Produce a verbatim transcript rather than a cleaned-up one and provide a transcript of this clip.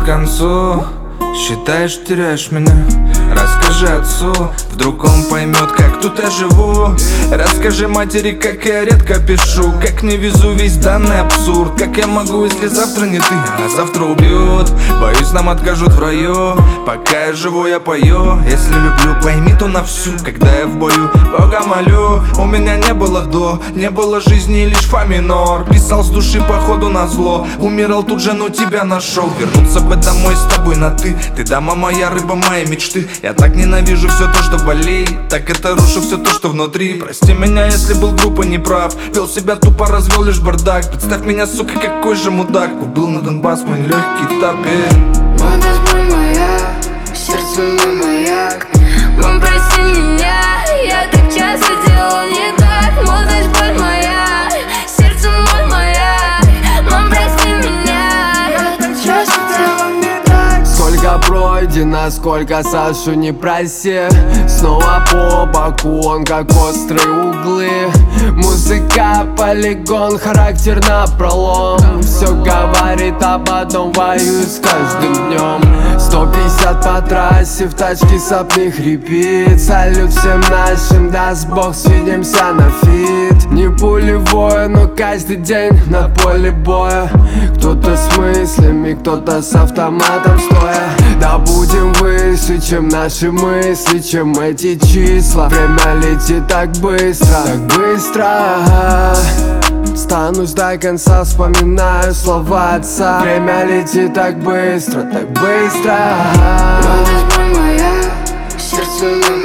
концу, считаешь, теряешь меня. Расскажи отцу, вдруг он поймет, как тут я живу. Расскажи матери, как я редко пишу, как не везу весь данный абсурд. Как я могу, если завтра не ты, а завтра убьют. Боюсь, нам откажут в раю. Пока я живу, я пою. Если люблю, пойми то на всю. Когда я в бою, Бога молю. У меня не было до, не было жизни, лишь фа минор. Писал с души походу на зло. Умирал тут же, но тебя нашел. Вернуться бы домой с тобой на ты. Ты дама моя, рыба моей мечты. Я так ненавижу все то, что болит. Так это рушу все то, что внутри. Прости меня, если был глупо неправ. Вел себя тупо, развел лишь бардак. Представь меня, сука, какой же мудак. Убил на Донбасс мой легкий тапи. Молодость боль моя, сердце мой маяк. Мам, прости меня, я так часто делал не так. Молодость боль моя, сердце мой маяк. Мам, прости меня, я так часто делал не так. Сколько пройдено, сколько Сашу не проси. Снова по боку он как острые углы. Музыка, полигон, характер напролом. Все говорит, а потом воюет с каждым днем. Сто пятьдесят по трассе, в тачке сопли хрипит. Салют всем нашим, даст бог, свидимся на фит. Не пулевое, но каждый день на поле боя. Кто-то с мыслями, кто-то с автоматом стоя. Да будем выше, чем наши мысли, чем эти числа. Время летит так быстро, так быстро. Станусь до конца, вспоминаю слова отца. Время летит так быстро, так быстро. Молодость боль моя, сердце мое